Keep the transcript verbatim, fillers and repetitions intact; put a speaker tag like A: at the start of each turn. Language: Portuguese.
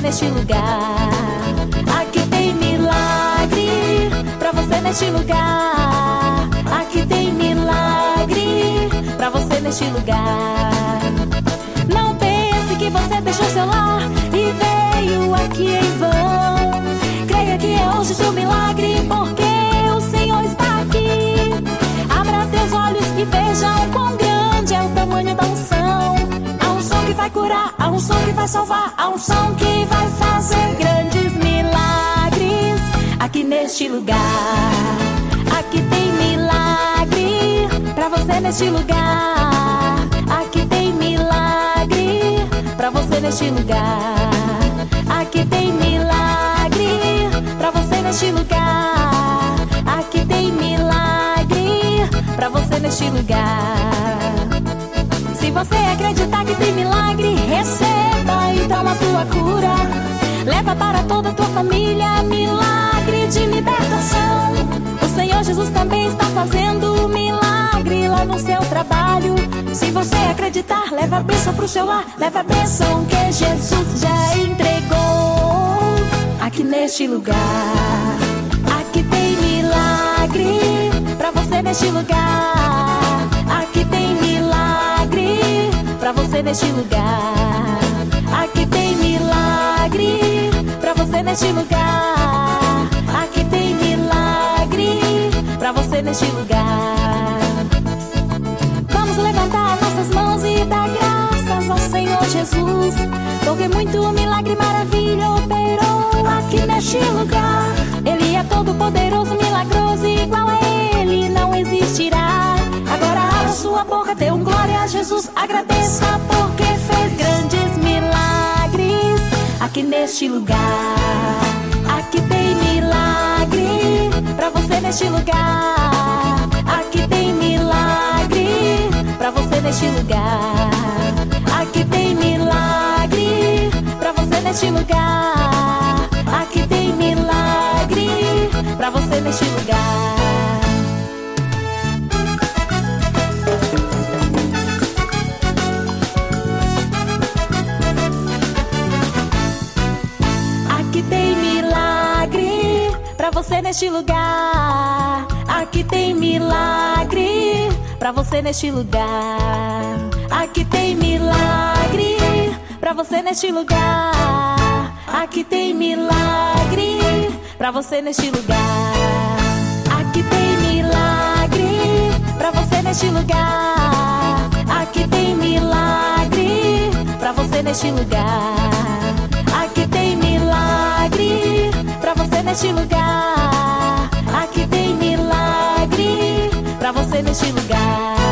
A: neste lugar. Aqui tem milagre pra você neste lugar. Aqui tem milagre pra você neste lugar. Não pense que você deixou seu lar e veio aqui em vão. Creia que é hoje seu milagre, porque o Senhor está aqui. Abra teus olhos e veja o quão grande é o tamanho da unção. A unção que vai curar, a unção que vai salvar, a unção que vai fazer grandes milagres. Aqui neste lugar, aqui tem milagre pra você neste lugar. Aqui tem milagre pra você neste lugar. Aqui tem milagre pra você neste lugar. Aqui tem milagre pra você neste lugar. Se você acreditar que tem milagre, receba então a tua cura. Leva para toda a tua família milagre de libertação. O Senhor Jesus também está fazendo milagre lá no seu trabalho. Se você acreditar, leva a bênção pro seu lar. Leva a bênção que Jesus já entregou. Aqui neste lugar, aqui tem milagre pra você neste lugar. Aqui tem milagre pra você neste lugar. Aqui tem milagre pra você neste lugar. Aqui tem milagre pra você neste lugar. Vamos levantar nossas mãos e dar graças ao Senhor Jesus, porque muito milagre e maravilha operou aqui neste lugar. Ele é todo poderoso, milagroso, igual a Ele não existirá. Agora abra sua boca, dê um glória a Jesus. Agradeça porque fez grandes milagres aqui neste lugar. Aqui tem milagre pra você neste lugar. Aqui tem milagre pra você neste lugar. Aqui tem milagre pra você neste lugar. Aqui tem milagre pra você neste lugar. Aqui tem milagre pra você neste lugar. Aqui tem milagre pra você neste lugar. Aqui tem milagre pra você neste lugar. Aqui tem milagre pra você neste lugar. Aqui tem milagre pra você neste lugar. Aqui tem milagre pra você neste lugar. Aqui tem milagre pra você neste lugar. Aqui tem milagre pra você neste lugar.